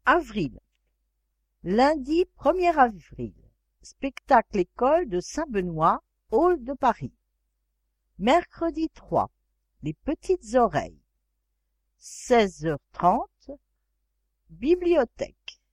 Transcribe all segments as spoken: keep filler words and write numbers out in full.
Avril. Lundi premier avril. Spectacle école de Saint-Benoît, hall de Paris. Mercredi trois. Les petites oreilles. seize heures trente. Bibliothèque.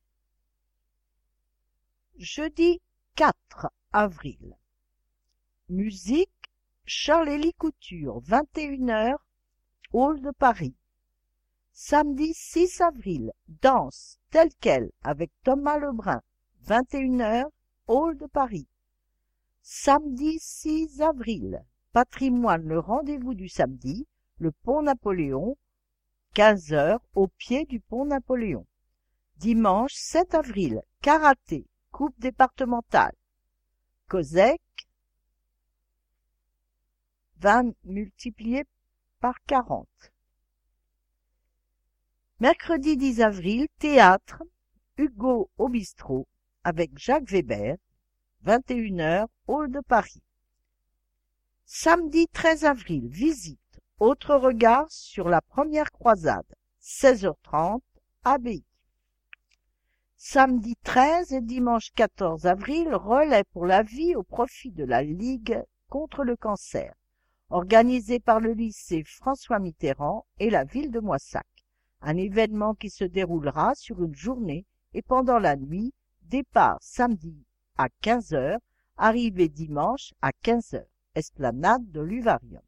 Jeudi quatre avril. Musique, Charles-Élie Couture, vingt et une heures, hall de Paris. Samedi six avril, danse telle quelle avec Thomas Lebrun, vingt et une heures, hall de Paris. Samedi six avril, patrimoine le rendez-vous du samedi, le pont Napoléon, quinze heures, au pied du pont Napoléon. Dimanche sept avril, karaté, coupe départementale. Cosec, vingt multiplié par quarante. Mercredi dix avril, théâtre, Hugo au bistrot, avec Jacques Weber, vingt et une heures, hall de Paris. Samedi treize avril, visite, autre regard sur la première croisade, seize heures trente, abbaye. Samedi treize et dimanche quatorze avril, relais pour la vie au profit de la Ligue contre le cancer, organisé par le lycée François Mitterrand et la ville de Moissac. Un événement qui se déroulera sur une journée et pendant la nuit, départ samedi à quinze heures, arrivée dimanche à quinze heures, esplanade de l'Uvarium.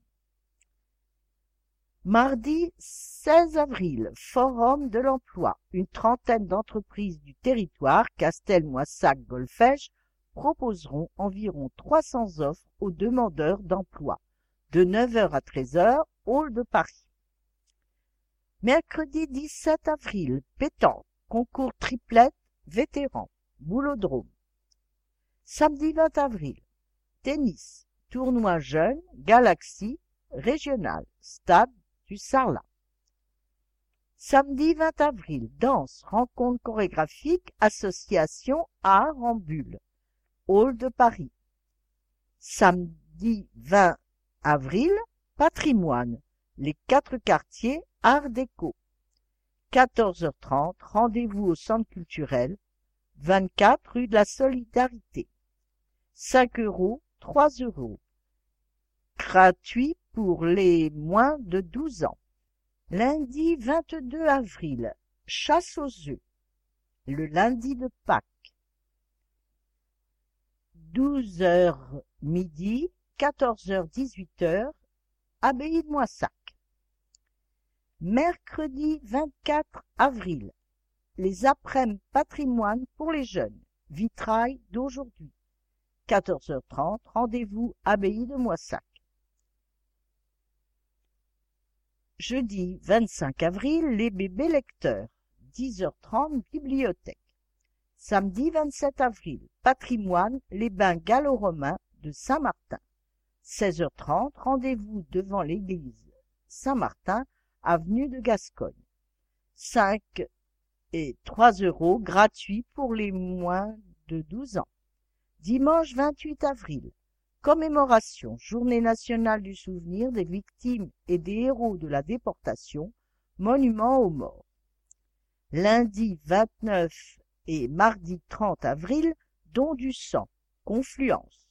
Mardi seize avril, Forum de l'emploi. Une trentaine d'entreprises du territoire, Castel, Moissac, Golfech, proposeront environ trois cents offres aux demandeurs d'emploi, de neuf heures à treize heures, hall de Paris. Mercredi dix-sept avril, pétanque, concours triplette, vétérans, boulodrome. Samedi vingt avril, tennis, tournoi jeune, galaxie, régional, stade du Sarlat. Samedi vingt avril, danse, rencontre chorégraphique, association art en bulle, hall de Paris. Samedi vingt avril, patrimoine, les quatre quartiers art déco. quatorze heures trente, rendez-vous au centre culturel, vingt-quatre rue de la Solidarité. cinq euros, trois euros. Gratuit pour les moins de douze ans. Lundi vingt-deux avril, chasse aux œufs. Le lundi de Pâques. douze heures midi, quatorze heures dix-huit heures, abbaye de Moissac. Mercredi vingt-quatre avril, les après-midi patrimoine pour les jeunes, vitrail d'aujourd'hui. quatorze heures trente, rendez-vous abbaye de Moissac. Jeudi vingt-cinq avril, les bébés lecteurs, dix heures trente, bibliothèque. Samedi vingt-sept avril, patrimoine, les bains gallo-romains de Saint-Martin. seize heures trente, rendez-vous devant l'église Saint-Martin, avenue de Gascogne. cinq et trois euros, gratuit pour les moins de douze ans. Dimanche vingt-huit avril, commémoration, journée nationale du souvenir des victimes et des héros de la déportation, monument aux morts. Lundi vingt-neuf et mardi trente avril, don du sang, confluence.